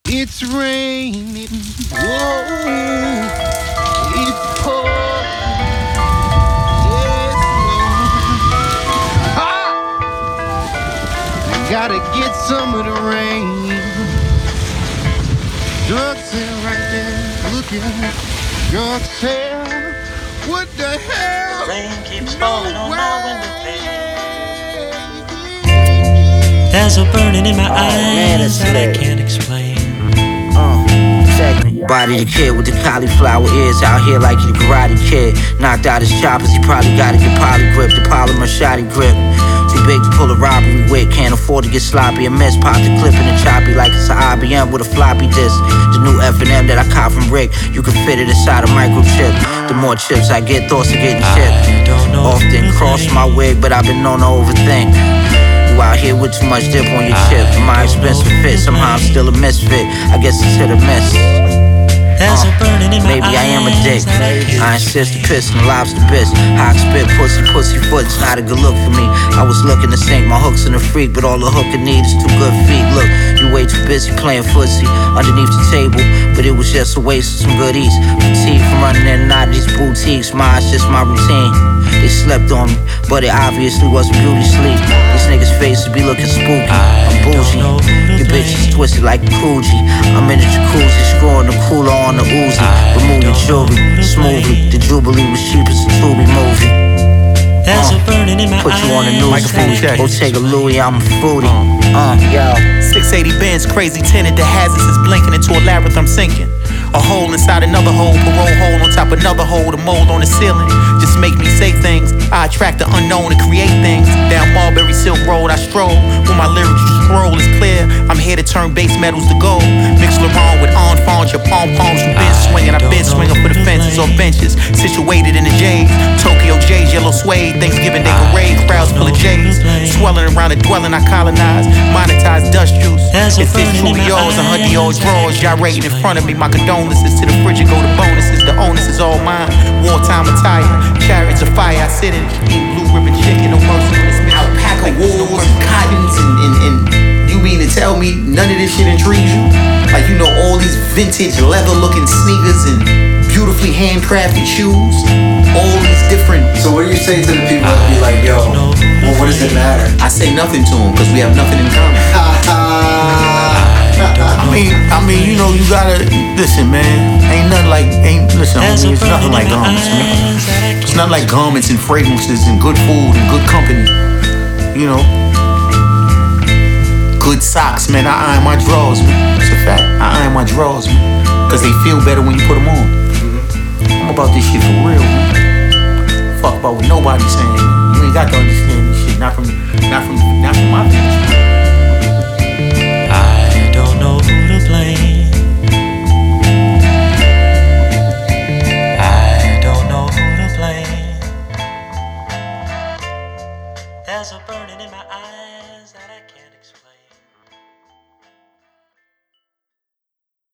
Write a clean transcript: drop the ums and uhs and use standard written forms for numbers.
It's raining, whoa, it's pouring, yes, Lord. Ha! I gotta get some of the rain. Drug sale right there, looking. Drug sale, what the hell? The rain keeps falling on my window pane. There's a burning in my eyes that I can't explain. Check me. Body the kid with the cauliflower ears out here like he the karate kid. Knocked out his choppers, he probably gotta get poly grip, the polymer shotty grip. Too big to pull a robbery with, can't afford to get sloppy. A mess pop the clip in the choppy like it's an IBM with a floppy disk. The new F&M that I caught from Rick, you can fit it inside a microchip. The more chips I get, thoughts are getting chipped. Often cross my wig, but I've been known to overthink. You out here with too much dip on your chip. My expensive fit, somehow I'm still a misfit. I guess it's hit or miss. Maybe I am a dick. I insist the piss and the lobster bits. Hot spit, pussy foot. It's not a good look for me. I was looking to sink my hooks in the freak, but all the hook I need is 2 good feet. Look, you way too busy playing footsie underneath the table, but it was just a waste of some goodies. Fatigue from running in and out of these boutiques. It's just my routine. They slept on me, but it obviously wasn't beauty sleep. This nigga's faces be looking spooky. I'm bougie. Your bitch is twisted like a Coogee. I'm in the jacuzzi, screwing the cooler on the Uzi. Remove your jewelry smoothly. The Jubilee was cheap as a Tubi movie. Put you on the news feed. Go take a Louis, I'm a foodie. Yo. 680 Benz, crazy tinted. The hazards is blinking into a labyrinth, I'm sinking. A hole inside another hole, parole hole on top another hole. The mold on the ceiling just make me say things. I attract the unknown to create things. Down Marbury Silk Road I stroll. When my lyrics scroll is clear, I'm here to turn base metals to gold. Mix Laurent with enfants, your pom-poms. You been swinging, I've been swinging for the fences or benches. Situated in the J's, Tokyo J's, yellow suede. Thanksgiving Day parade, crowds full of J's. Swelling around the dwelling I colonize. Monetize dust juice. If this truly yours, 100 old drawers gyrating in front of me. My condolences to the fridge and go to bonuses. The onus is all mine. Wartime attire, chariots of fire. I sit in, eating blue ribbon chicken. No mercy on this alpaca wools, cottons, and you mean to tell me none of this shit intrigues you? Like, you know, all these vintage leather-looking sneakers and beautifully handcrafted shoes, all these different. So what do you say to the people that be like, yo, well, what does it matter? I say nothing to them because we have nothing in common. I mean, you know, you gotta listen, man. Listen, homie, it's nothing like garments, man. It's not like garments and fragrances and good food and good company. You know, good socks, man. I iron my drawers, man. It's a fact. I iron my drawers, man, cause they feel better when you put them on. I'm about this shit for real, man. Fuck about what nobody's saying, man. You ain't got to understand this shit. Not from my vantage point. I don't know who to blame. I don't know who to blame. There's a bird.